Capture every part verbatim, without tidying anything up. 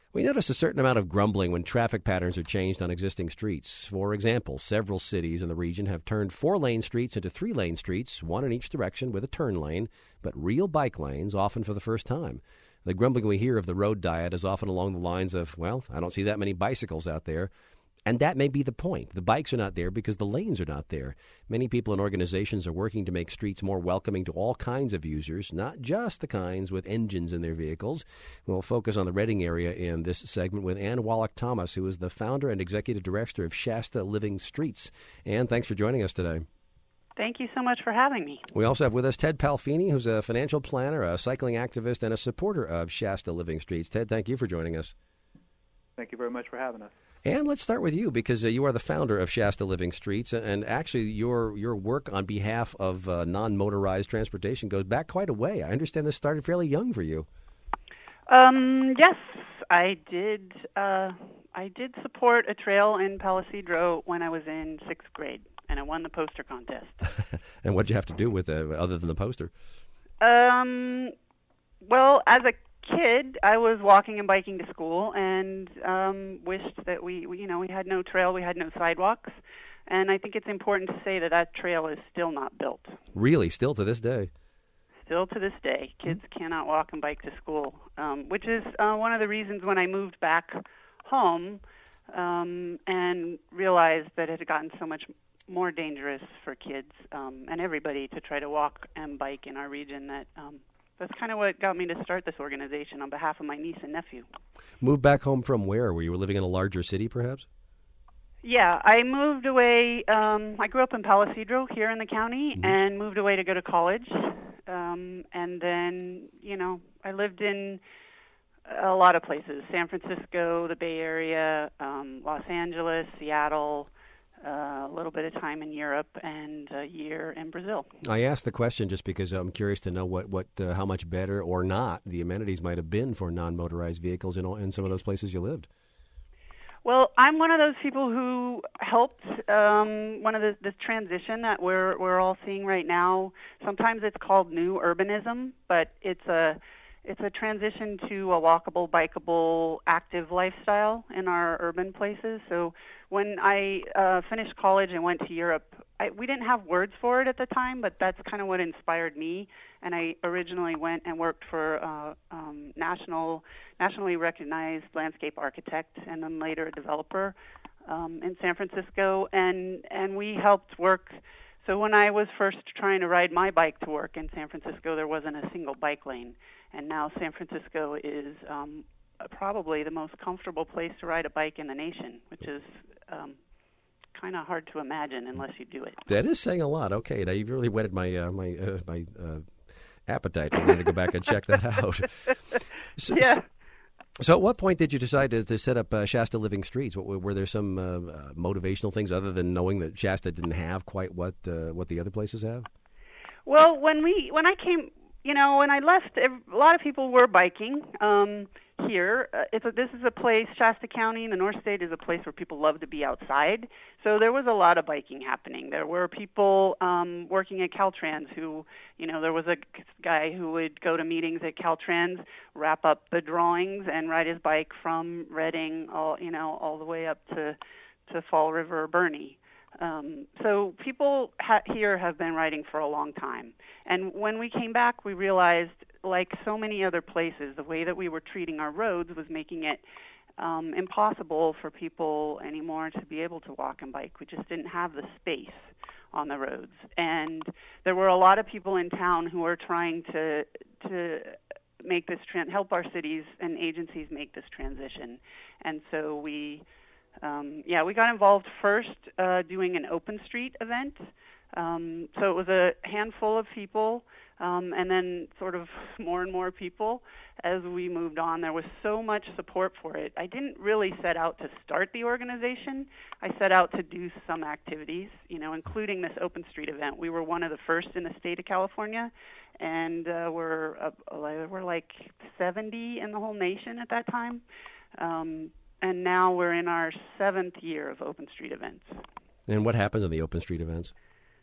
We notice a certain amount of grumbling when traffic patterns are changed on existing streets. For example, several cities in the region have turned four-lane streets into three-lane streets, one in each direction with a turn lane, but real bike lanes, often for the first time. The grumbling we hear of the road diet is often along the lines of, well, I don't see that many bicycles out there. And that may be the point. The bikes are not there because the lanes are not there. Many people and organizations are working to make streets more welcoming to all kinds of users, not just the kinds with engines in their vehicles. We'll focus on the Reading area in this segment with Ann Wallach-Thomas, who is the founder and executive director of Shasta Living Streets. Ann, thanks for joining us today. Thank you so much for having me. We also have with us Ted Palfini, who's a financial planner, a cycling activist, and a supporter of Shasta Living Streets. Ted, thank you for joining us. Thank you very much for having us. And let's start with you, because uh, you are the founder of Shasta Living Streets, and, and actually your your work on behalf of uh, non-motorized transportation goes back quite a way. I understand this started fairly young for you. Um, yes, I did. Uh, I did support a trail in Palo Cedro when I was in sixth grade, and I won the poster contest. And what did you have to do with it, other than the poster? Um, well, as a kid, I was walking and biking to school, and um, wished that we, we, you know, we had no trail, we had no sidewalks, and I think it's important to say that that trail is still not built. Really, still to this day? Still to this day, kids cannot walk and bike to school, um, which is uh, one of the reasons when I moved back home um, and realized that it had gotten so much more dangerous for kids um, and everybody to try to walk and bike in our region that um, that's kind of what got me to start this organization on behalf of my niece and nephew. Moved back home from where? Were you living in a larger city, perhaps? Yeah, I moved away. Um, I grew up in Palo Cedro here in the county, mm-hmm. and moved away to go to college. Um, and then, you know, I lived in a lot of places: San Francisco, the Bay Area, um, Los Angeles, Seattle. Uh, a little bit of time in Europe, and a year in Brazil. I asked the question just because I'm curious to know what, what uh, how much better or not the amenities might have been for non-motorized vehicles in, in some of those places you lived. Well, I'm one of those people who helped um, one of the this transition that we're we're all seeing right now. Sometimes it's called new urbanism, but it's a It's a transition to a walkable, bikeable, active lifestyle in our urban places. So when I uh, finished college and went to Europe, I, we didn't have words for it at the time, but that's kind of what inspired me. And I originally went and worked for uh, um, national, nationally recognized landscape architect and then later a developer um, in San Francisco. And, and we helped work. So when I was first trying to ride my bike to work in San Francisco, there wasn't a single bike lane. And now San Francisco is um, probably the most comfortable place to ride a bike in the nation, which is um, kind of hard to imagine unless you do it. That is saying a lot. Okay, now you've really whetted my uh, my uh, my uh, appetite. I wanted to go back and check that out. So, yeah. So at what point did you decide to, to set up uh, Shasta Living Streets? What, were there some uh, uh, motivational things other than knowing that Shasta didn't have quite what uh, what the other places have? Well, when we when I came... You know, when I left, a lot of people were biking um, here. Uh, it's a, this is a place, Shasta County in the North State is a place where people love to be outside. So there was a lot of biking happening. There were people um, working at Caltrans who, you know, there was a guy who would go to meetings at Caltrans, wrap up the drawings, and ride his bike from Reading, all you know, all the way up to to Fall River or Bernie. Um, so people ha- here have been riding for a long time. And when we came back, we realized, like so many other places, the way that we were treating our roads was making it um, impossible for people anymore to be able to walk and bike. We just didn't have the space on the roads. And there were a lot of people in town who were trying to to make this tran- help our cities and agencies make this transition. And so we... Um, yeah, we got involved first uh, doing an open street event. Um, so it was a handful of people, um, and then sort of more and more people as we moved on. There was so much support for it. I didn't really set out to start the organization. I set out to do some activities, you know, including this open street event. We were one of the first in the state of California, and uh, we're uh, we're like seventy in the whole nation at that time. Um, And now we're in our seventh year of open street events. And what happens in the open street events?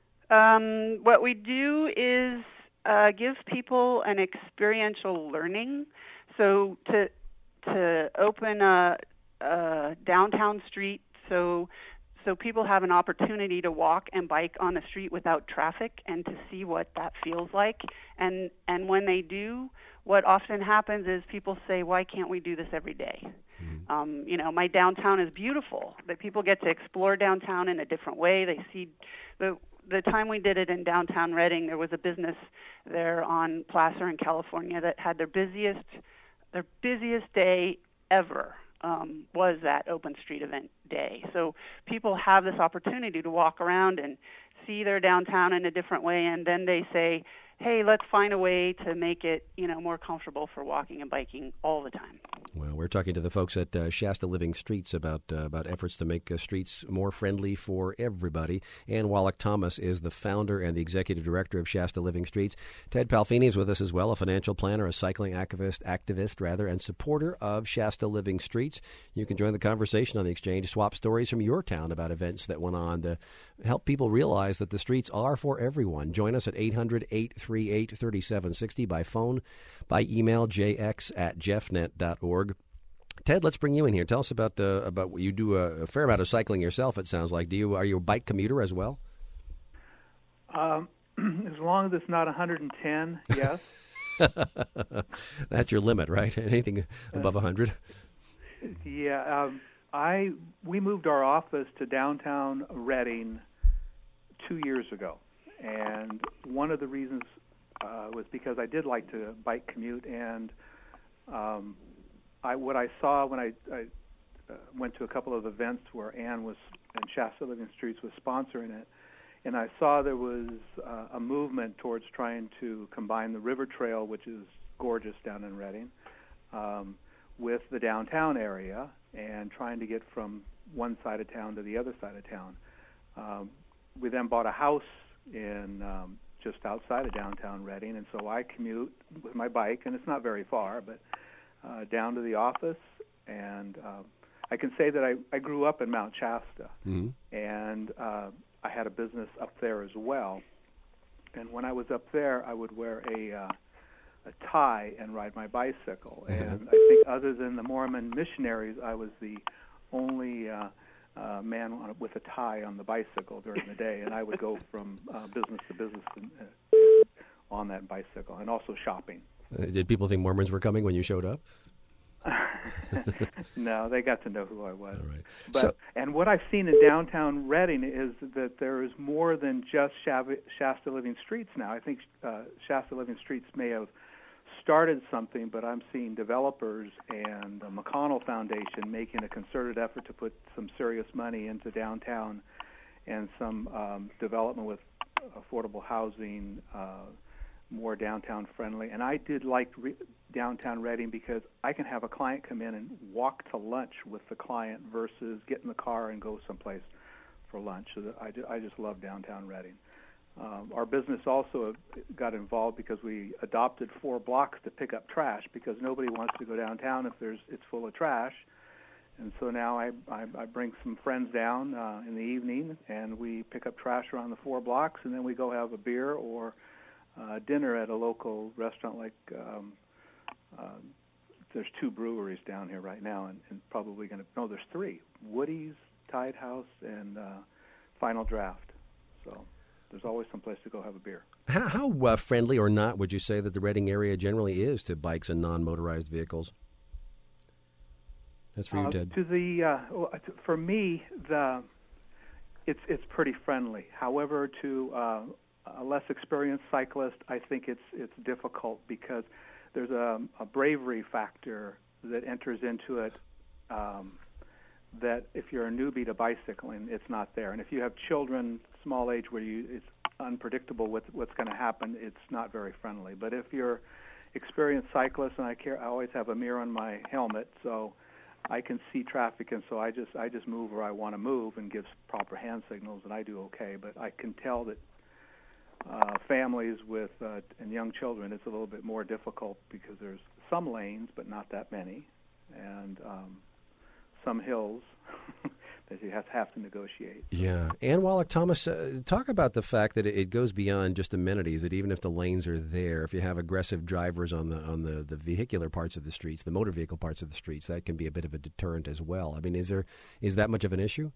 Um, what we do is uh, give people an experiential learning. So to to open a, a downtown street so so people have an opportunity to walk and bike on the street without traffic and to see what that feels like. And and when they do, what often happens is people say, why can't we do this every day? Mm-hmm. Um, you know, my downtown is beautiful, but people get to explore downtown in a different way. They see the the time we did it in downtown Redding, there was a business there on Placer in California that had their busiest their busiest day ever. Um, was that open street event day. So people have this opportunity to walk around and see their downtown in a different way, and then they say, hey, let's find a way to make it, you know, more comfortable for walking and biking all the time. Well, we're talking to the folks at uh, Shasta Living Streets about uh, about efforts to make uh, streets more friendly for everybody. Ann Wallach-Thomas is the founder and the executive director of Shasta Living Streets. Ted Palfini is with us as well, a financial planner, a cycling activist, activist rather, and supporter of Shasta Living Streets. You can join the conversation on the Exchange, swap stories from your town about events that went on to help people realize that the streets are for everyone. Join us at eight hundred, eight three eight, three seven six zero by phone, by email, j x at jeffnet dot org. Ted, let's bring you in here. Tell us about the about what you do a, a fair amount of cycling yourself, it sounds like. Do you Are you a bike commuter as well? Um, as long as it's not one hundred ten, yes. That's your limit, right? Anything above one hundred? Yeah. Um, I we moved our office to downtown Redding two years ago. And one of the reasons uh, was because I did like to bike commute, and um, I, what I saw when I, I uh, went to a couple of events where Ann was and Shasta Living Streets was sponsoring it, and I saw there was uh, a movement towards trying to combine the River Trail, which is gorgeous down in Redding, um, with the downtown area, and trying to get from one side of town to the other side of town. Um, we then bought a house in um, just outside of downtown Redding, and so I commute with my bike, and it's not very far, but uh, down to the office, and uh, I can say that I, I grew up in Mount Shasta, mm-hmm. and uh, I had a business up there as well, and when I was up there, I would wear a, uh, a tie and ride my bicycle, mm-hmm. and I think other than the Mormon missionaries, I was the only uh, Uh, man on, with a tie on the bicycle during the day, and I would go from uh, business to business and, uh, on that bicycle, and also shopping. Uh, did people think Mormons were coming when you showed up? No, they got to know who I was. All right. But so, and what I've seen in downtown Redding is that there is more than just Shasta Living Streets now. I think uh, Shasta Living Streets may have started something, but I'm seeing developers and the McConnell Foundation making a concerted effort to put some serious money into downtown and some um, development with affordable housing, uh, more downtown friendly. And I did like re- downtown Redding because I can have a client come in and walk to lunch with the client versus get in the car and go someplace for lunch. So I, ju- I just love downtown Redding. Um, our business also got involved because we adopted four blocks to pick up trash because nobody wants to go downtown if there's it's full of trash. And so now I, I, I bring some friends down uh, in the evening, and we pick up trash around the four blocks, and then we go have a beer or uh, dinner at a local restaurant like um, uh, there's two breweries down here right now, and, and probably going to, no, there's three, Woody's, Tide House, and uh, Final Draft. So there's always some place to go have a beer. How, how uh, friendly or not would you say that the Redding area generally is to bikes and non-motorized vehicles? That's for you, uh, Ted. To the uh, for me, the it's it's pretty friendly. However, to uh, a less experienced cyclist, I think it's it's difficult because there's a, a bravery factor that enters into it. Um, that if you're a newbie to bicycling, it's not there. And if you have children, small age, where you it's unpredictable with what's going to happen, it's not very friendly. But if you're experienced cyclist, and I care, I always have a mirror on my helmet, so I can see traffic, and so I just I just move where I want to move and give proper hand signals, and I do okay. But I can tell that uh, families with uh, and young children, it's a little bit more difficult because there's some lanes, but not that many, and um, some hills, that you have, have to negotiate. Yeah. Ann Wallach Thomas, uh, talk about the fact that it goes beyond just amenities, that even if the lanes are there, if you have aggressive drivers on the on the, the vehicular parts of the streets, the motor vehicle parts of the streets, that can be a bit of a deterrent as well. I mean, is there is that much of an issue?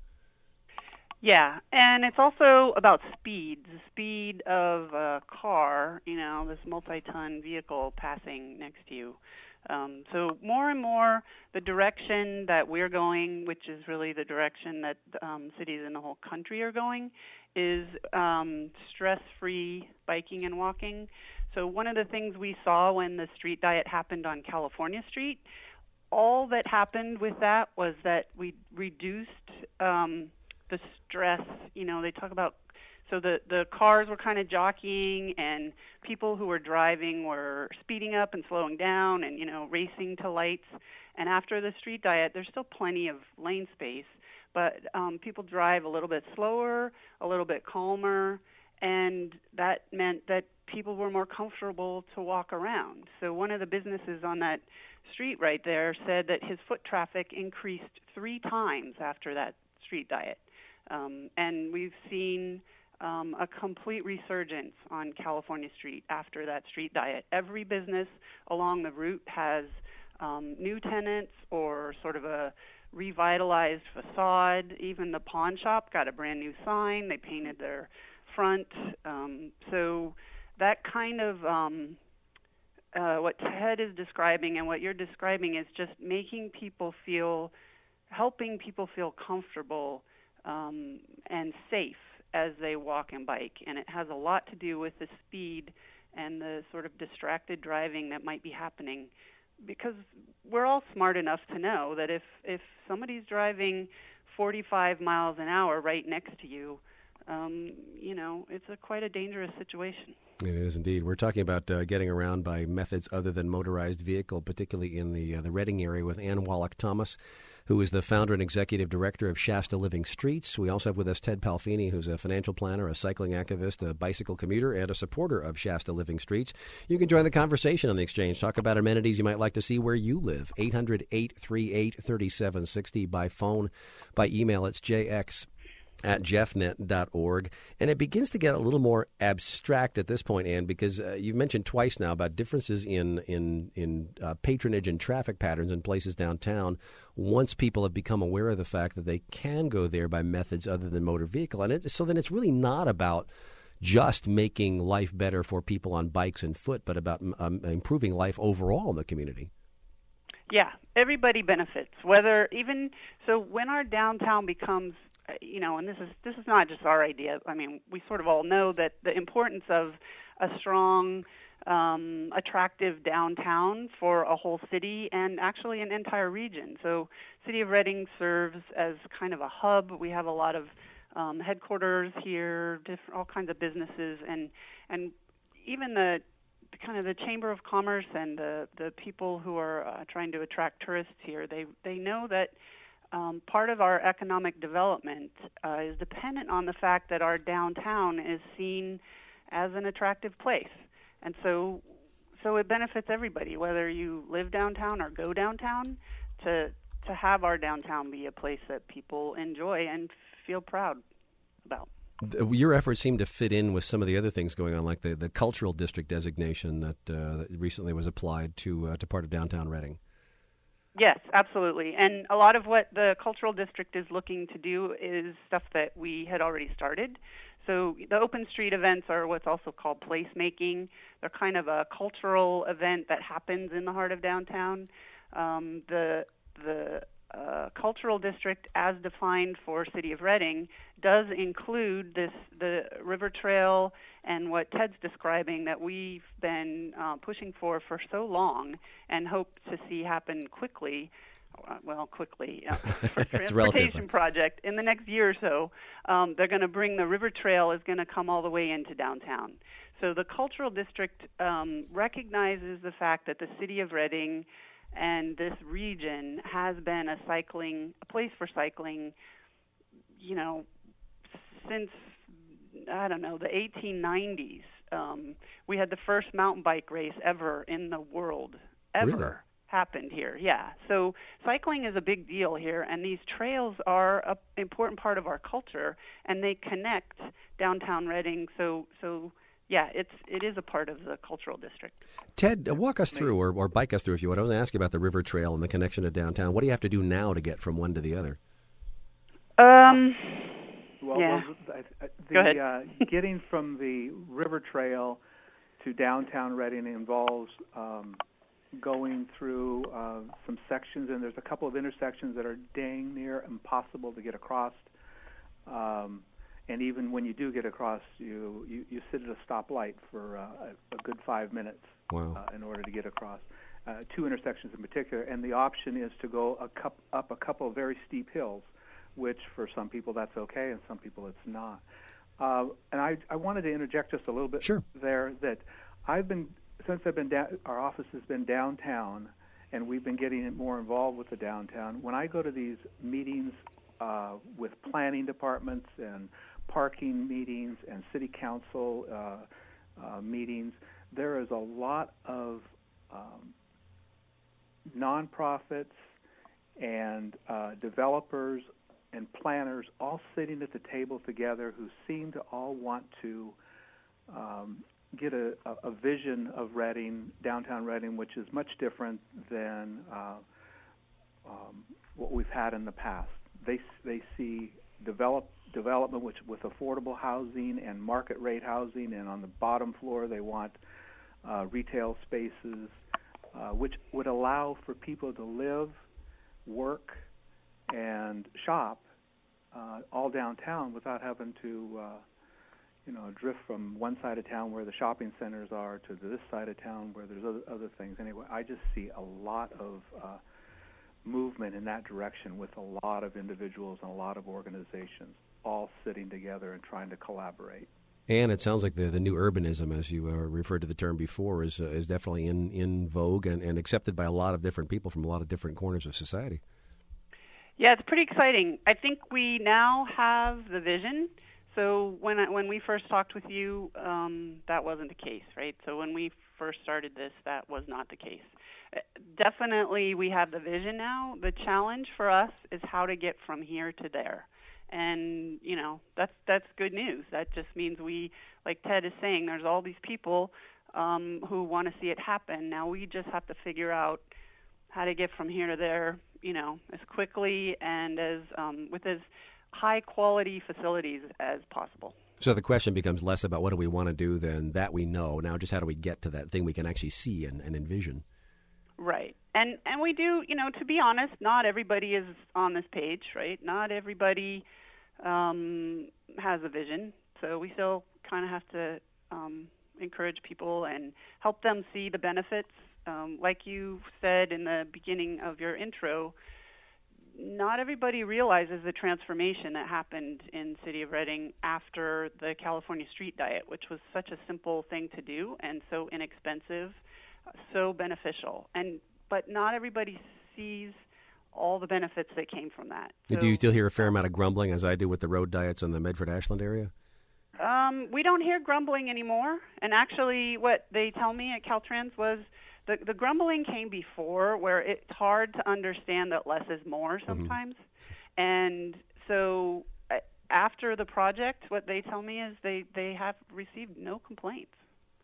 Yeah, and it's also about speed, the speed of a car, you know, this multi-ton vehicle passing next to you. Um, so more and more the direction that we're going, which is really the direction that um, cities in the whole country are going, is um, stress-free biking and walking. So one of the things we saw when the street diet happened on California Street, all that happened with that was that we reduced um, the stress. You know, they talk about, so the, the cars were kind of jockeying, and people who were driving were speeding up and slowing down and, you know, racing to lights. And after the street diet, there's still plenty of lane space, but um, people drive a little bit slower, a little bit calmer, and that meant that people were more comfortable to walk around. So one of the businesses on that street right there said that his foot traffic increased three times after that street diet. Um, and we've seen um, a complete resurgence on California Street after that street diet. Every business along the route has um, new tenants or sort of a revitalized facade. Even the pawn shop got a brand new sign. They painted their front. Um, so that kind of um, uh, what Ted is describing and what you're describing is just making people feel, helping people feel comfortable um, and safe as they walk and bike. And it has a lot to do with the speed and the sort of distracted driving that might be happening, because we're all smart enough to know that if, if somebody's driving forty-five miles an hour right next to you, um, you know, it's a quite a dangerous situation. It is indeed. We're talking about uh, getting around by methods other than motorized vehicle, particularly in the uh, the Redding area, with Ann Wallach Thomas, who is the founder and executive director of Shasta Living Streets. We also have with us Ted Palfini, who's a financial planner, a cycling activist, a bicycle commuter, and a supporter of Shasta Living Streets. You can join the conversation on the Exchange. Talk about amenities you might like to see where you live. eight hundred, eight three eight, three seven six zero by phone, by email. It's j x at jeffnet dot org. And it begins to get a little more abstract at this point, Ann, because uh, you've mentioned twice now about differences in in, in uh, patronage and traffic patterns in places downtown once people have become aware of the fact that they can go there by methods other than motor vehicle. And it, so then it's really not about just making life better for people on bikes and foot, but about um, improving life overall in the community. Yeah, everybody benefits, whether even, so when our downtown becomes, you know, and this is this is not just our idea. I mean, we sort of all know that the importance of a strong, um, attractive downtown for a whole city and actually an entire region. So City of Redding serves as kind of a hub. We have a lot of um, headquarters here, different, all kinds of businesses, and and even the kind of the Chamber of Commerce and the, the people who are uh, trying to attract tourists here, they they know that Um, part of our economic development uh, is dependent on the fact that our downtown is seen as an attractive place. And so so it benefits everybody, whether you live downtown or go downtown, to to have our downtown be a place that people enjoy and feel proud about. Your efforts seem to fit in with some of the other things going on, like the, the cultural district designation that, uh, that recently was applied to uh, to part of downtown Redding. Yes, absolutely. And a lot of what the cultural district is looking to do is stuff that we had already started. So the open street events are what's also called placemaking. They're kind of a cultural event that happens in the heart of downtown. Um, the the uh, cultural district, as defined for City of Redding, does include this the river trail and what Ted's describing that we've been uh, pushing for for so long and hope to see happen quickly, uh, well, quickly, uh, for transportation project in the next year or so. Um, they're going to bring the river trail is going to come all the way into downtown. So the cultural district um, recognizes the fact that the City of Redding and this region has been a cycling, a place for cycling, you know, since, I don't know, the eighteen nineties. Um, we had the first mountain bike race ever in the world, ever, really? happened here. Yeah. So cycling is a big deal here, and these trails are an important part of our culture, and they connect downtown Reading. So, so yeah, it's it is a part of the cultural district. Ted, uh, walk us through, or, or bike us through, if you would. I was going to ask you about the River Trail and the connection to downtown. What do you have to do now to get from one to the other? Um. Well, yeah. well the, the, Go ahead. uh, getting from the River Trail to downtown Reading involves um, going through uh, some sections, and there's a couple of intersections that are dang near impossible to get across. Um, and even when you do get across, you, you, you sit at a stoplight for uh, a, a good five minutes Wow. uh, in order to get across. Uh, two intersections in particular, and the option is to go a cup, up a couple of very steep hills, which for some people that's okay, and some people it's not. Uh, and I, I wanted to interject just a little bit Sure. there that I've been, since I've been down, our office has been downtown, and we've been getting more involved with the downtown. When I go to these meetings uh, with planning departments and parking meetings and city council uh, uh, meetings, there is a lot of um, nonprofits and uh, developers and planners all sitting at the table together who seem to all want to um, get a, a vision of Reading, downtown Reading, which is much different than uh, um, what we've had in the past. They they see develop, development which with affordable housing and market rate housing, and on the bottom floor they want uh, retail spaces, uh, which would allow for people to live, work, and shop uh, all downtown without having to, uh, you know, drift from one side of town where the shopping centers are to this side of town where there's other, other things. Anyway, I just see a lot of uh, movement in that direction with a lot of individuals and a lot of organizations all sitting together and trying to collaborate. And it sounds like the, the new urbanism, as you uh, referred to the term before, is uh, is definitely in, in vogue and, and accepted by a lot of different people from a lot of different corners of society. Yeah, it's pretty exciting. I think we now have the vision. So when I, when we first talked with you, um, that wasn't the case, right? So when we first started this, that was not the case. Uh, definitely we have the vision now. The challenge for us is how to get from here to there. And, you know, that's that's good news. That just means we, like Ted is saying, there's all these people um, who want to see it happen. Now we just have to figure out how to get from here to there, you know, as quickly and as um, with as high quality facilities as possible. So the question becomes less about what do we want to do than that we know. Now just how do we get to that thing we can actually see and, and envision. Right. And and we do, you know, to be honest, not everybody is on this page, right? Not everybody um, has a vision. So we still kind of have to um, encourage people and help them see the benefits. Um, like you said in the beginning of your intro, not everybody realizes the transformation that happened in City of Reading after the California Street Diet, which was such a simple thing to do and so inexpensive, so beneficial. And but not everybody sees all the benefits that came from that. So, do you still hear a fair amount of grumbling, as I do with the road diets in the Medford-Ashland area? Um, we don't hear grumbling anymore. And actually what they tell me at Caltrans was the, the grumbling came before, where it's hard to understand that less is more sometimes. Mm-hmm. And so uh, after the project, what they tell me is they, they have received no complaints.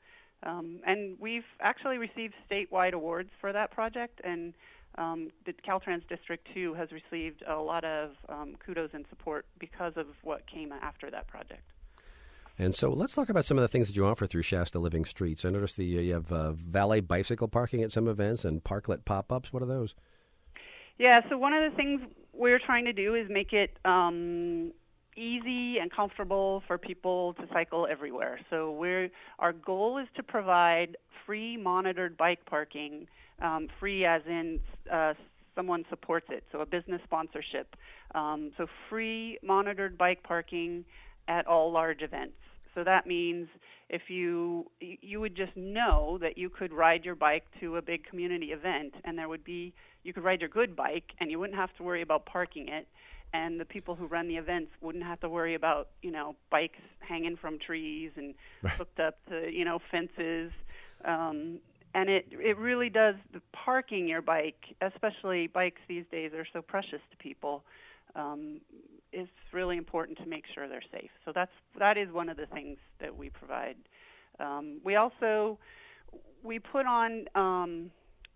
Um, and we've actually received statewide awards for that project, and um, the Caltrans District two has received a lot of um, kudos and support because of what came after that project. And so let's talk about some of the things that you offer through Shasta Living Streets. I noticed the, uh, you have uh, valet bicycle parking at some events and parklet pop-ups. What are those? Yeah, so one of the things we're trying to do is make it um, easy and comfortable for people to cycle everywhere. So we're, our goal is to provide free monitored bike parking, um, free as in uh, someone supports it, so a business sponsorship. Um, so free monitored bike parking at all large events. So that means if you you would just know that you could ride your bike to a big community event, and there would be you could ride your good bike, and you wouldn't have to worry about parking it, and the people who run the events wouldn't have to worry about you know bikes hanging from trees and hooked up to you know fences, um, and it it really does, the parking your bike, especially bikes these days are so precious to people, um, it's really important to make sure they're safe. So that's that is one of the things that we provide. Um, we also we put on um,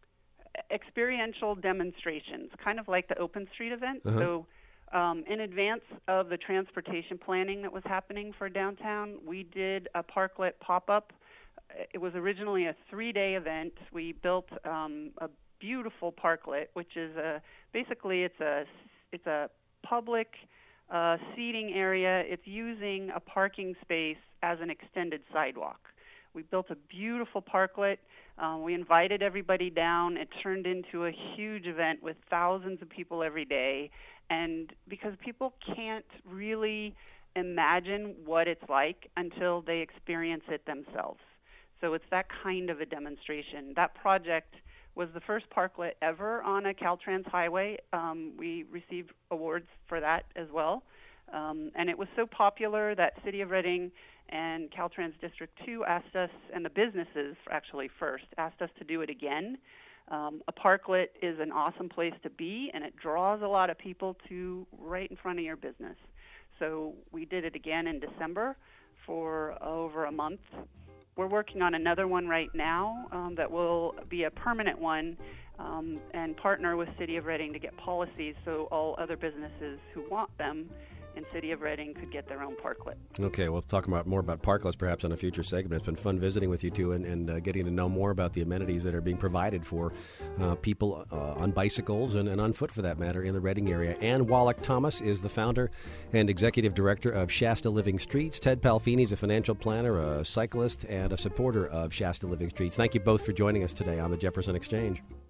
experiential demonstrations, kind of like the Open Street event. Uh-huh. So um, in advance of the transportation planning that was happening for downtown, we did a parklet pop-up. It was originally a three-day event. We built um, a beautiful parklet, which is a basically it's a it's a public uh, seating area. It's using a parking space as an extended sidewalk. We built a beautiful parklet. Um, we invited everybody down. It turned into a huge event with thousands of people every day. And because people can't really imagine what it's like until they experience it themselves. So it's that kind of a demonstration. That project was the first parklet ever on a Caltrans highway. Um, we received awards for that as well. Um, and it was so popular that City of Reading and Caltrans District two asked us, and the businesses actually first, asked us to do it again. Um, a parklet is an awesome place to be, and it draws a lot of people to right in front of your business. So we did it again in December for over a month. We're working on another one right now um, that will be a permanent one um, and partner with City of Reading to get policies so all other businesses who want them in City of Reading could get their own parklet. Okay, we'll talk about more about parklets perhaps on a future segment. It's been fun visiting with you two and, and uh, getting to know more about the amenities that are being provided for uh, people uh, on bicycles and, and on foot, for that matter, in the Reading area. Ann Wallach Thomas is the founder and executive director of Shasta Living Streets. Ted Palfini is a financial planner, a cyclist, and a supporter of Shasta Living Streets. Thank you both for joining us today on the Jefferson Exchange.